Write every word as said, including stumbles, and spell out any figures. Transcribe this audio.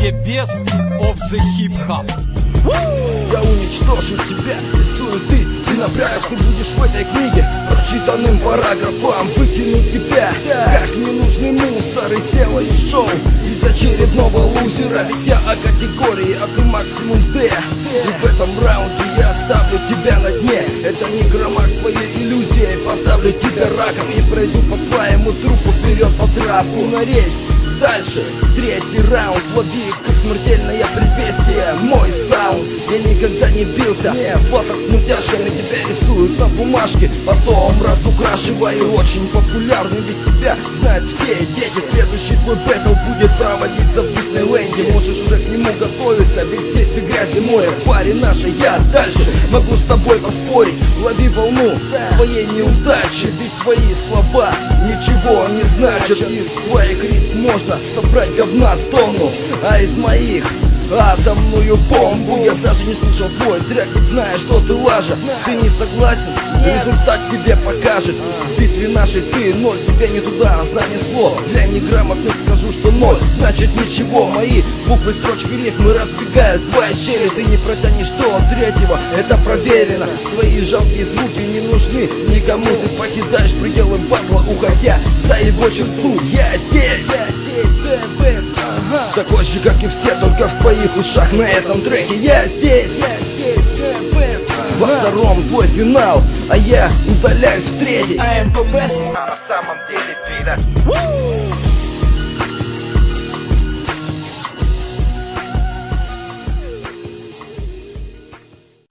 the best of the hip-hop. Я уничтожу тебя из суеты и напрягов. Ты будешь в этой книге прочитанным параграфом. Выкину тебя, как ненужный мусор, и сделаю шоу из очередного лузера. Ведь я о категории, а ты максимум Д. И в этом раунде я оставлю тебя на дне. Это не громах своей иллюзии. Поставлю тебя раком и пройду по твоему трупу вперед по трапу на рейс. Дальше, третий раунд, лови как смертельное предвестие. Мой саунд, я никогда не бился. Не, фото с мультяшками тебя рисуют на бумажке, потом разукрашиваю. Очень популярный, ведь тебя знают все дети. Следующий твой бэтл будет проводиться в Диснейленде. Можешь уже к нему готовиться, ведь здесь ты грязь и море. Парень наша, я дальше могу с тобой поспорить. Лови волну своей неудачи, ведь твои слова ничего не значат. Из твоих рифм можно собрать говна тонну, а из моих атомную бомбу. Я даже не слушал твой трек, ведь знаешь, что ты лажа. Ты не согласен? Результат тебе покажет. В битве нашей ты ноль, тебя не туда занесло. Для неграмотных скажу, что ноль значит ничего. Мои буквы, строчки, рифмы разбегают твои щели. Ты не протянешь до третьего, это проверено. Твои жалкие звуки не нужны никому. Ты покидаешь пределы батла, уходя за его черту. Я здесь, я здесь, ага. Такой же, как и все, только в твоих ушах на этом треке. Я здесь, я здесь, ага. Во втором твой финал, а я удаляюсь в третий. I am the best. А на самом деле, пидор.